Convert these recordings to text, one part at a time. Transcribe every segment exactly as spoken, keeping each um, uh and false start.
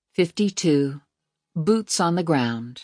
fifty-two. Boots on the ground.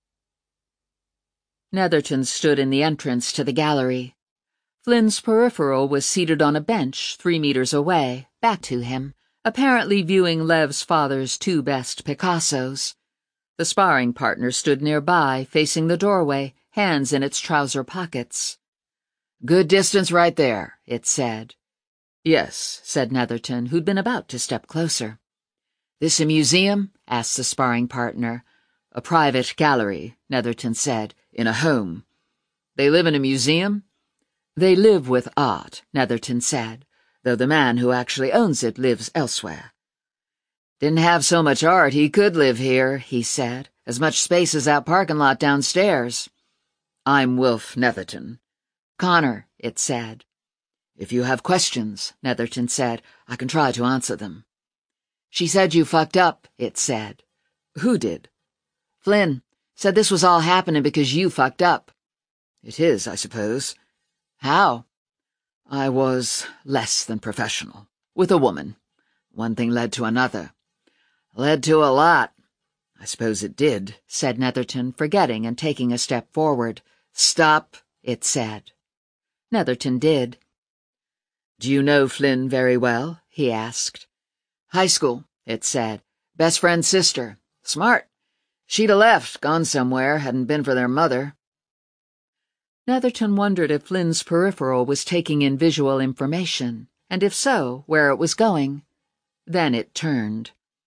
Netherton stood in the entrance to the gallery. Flynn's peripheral was seated on a bench three meters away, back to him, apparently viewing Lev's father's two best Picassos. The sparring partner stood nearby, facing the doorway, hands in its trouser pockets. "Good distance right there," it said. "Yes," said Netherton, who'd been about to step closer. "This a museum?" asked the sparring partner. "A private gallery," Netherton said, "in a home. They live in a museum?" "They live with art," Netherton said, "though the man who actually owns it lives elsewhere." "Didn't have so much art he could live here," he said. "As much space as that parking lot downstairs." "I'm Wilf Netherton." "Connor," it said. "If you have questions," Netherton said, "I can try to answer them." "She said you fucked up," it said. "Who did?" "Flynn. Said this was all happening because you fucked up." "It is, I suppose." "How?" "I was less than professional. With a woman. One thing led to another." "Led to a lot." "I suppose it did," said Netherton, forgetting and taking a step forward. "Stop," it said. Netherton did. "Do you know Flynn very well?" he asked. "High school," it said. "Best friend's sister. Smart. She'd have left, gone somewhere, hadn't been for their mother." Netherton wondered if Flynn's peripheral was taking in visual information, and if so, where it was going. Then it turned.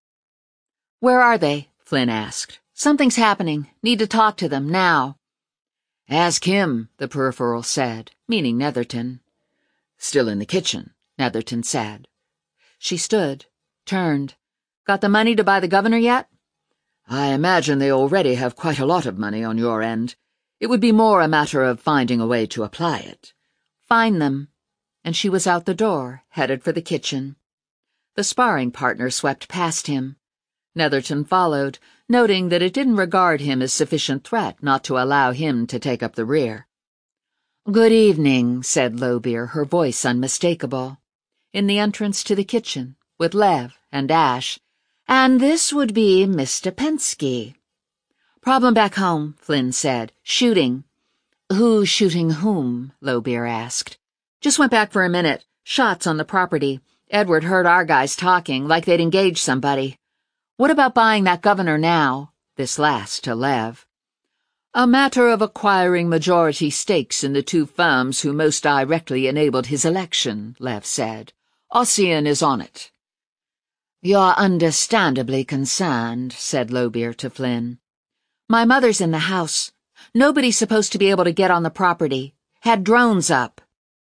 "Where are they?" Flynn asked. "Something's happening. Need to talk to them, now." "Ask him," the peripheral said, meaning Netherton. "Still in the kitchen," Netherton said. She stood, turned. "Got the money to buy the governor yet?" "I imagine they already have quite a lot of money on your end. It would be more a matter of finding a way to apply it." "Find them." And she was out the door, headed for the kitchen. The sparring partner swept past him. Netherton followed, noting that it didn't regard him as sufficient threat not to allow him to take up the rear. "Good evening," said Lowbeer, her voice unmistakable. In the entrance to the kitchen, with Lev and Ash. "And this would be Mister Pensky." "Problem back home," Flynn said. "Shooting." "Who's shooting whom?" Lowbeer asked. "Just went back for a minute. Shots on the property. Edward heard our guys talking, like they'd engaged somebody. What about buying that governor now?" This last to Lev. "A matter of acquiring majority stakes in the two firms who most directly enabled his election," Lev said. "Ossian is on it." "You're understandably concerned," said Lowbeer to Flynn. "My mother's in the house. Nobody's supposed to be able to get on the property. Had drones up."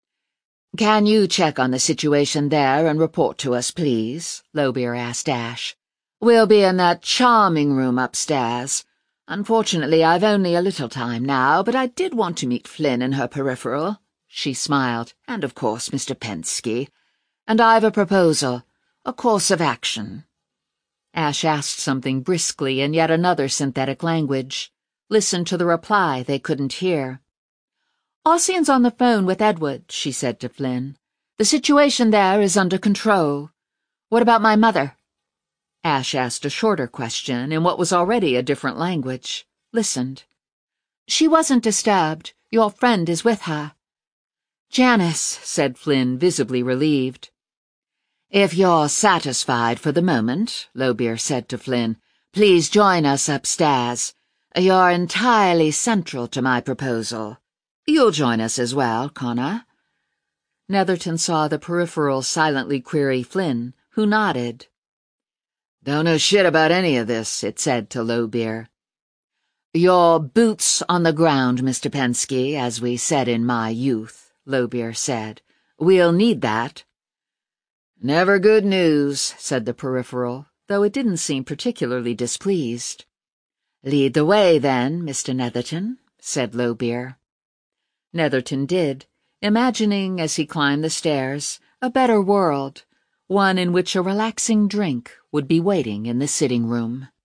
"Can you check on the situation there and report to us, please?" Lowbeer asked Ash. "We'll be in that charming room upstairs. Unfortunately, I've only a little time now, but I did want to meet Flynn and her peripheral." She smiled. "And, of course, Mister Pensky. And I've a proposal, a course of action." Ash asked something briskly in yet another synthetic language. Listened to the reply they couldn't hear. "Ossian's on the phone with Edward," she said to Flynn. "The situation there is under control. What about my mother?" Ash asked a shorter question in what was already a different language. Listened. "She wasn't disturbed. Your friend is with her." "Janice," said Flynn, visibly relieved. "If you're satisfied for the moment," Lowbeer said to Flynn, "please join us upstairs. You're entirely central to my proposal. You'll join us as well, Connor." Netherton saw the peripheral silently query Flynn, who nodded. "Don't know shit about any of this," it said to Lowbeer. "Your boots on the ground, Mister Pensky, as we said in my youth," Lowbeer said. "We'll need that." "Never good news," said the peripheral, though it didn't seem particularly displeased. "Lead the way, then, Mister Netherton," said Lowbeer. Netherton did, imagining, as he climbed the stairs, a better world, one in which a relaxing drink would be waiting in the sitting room.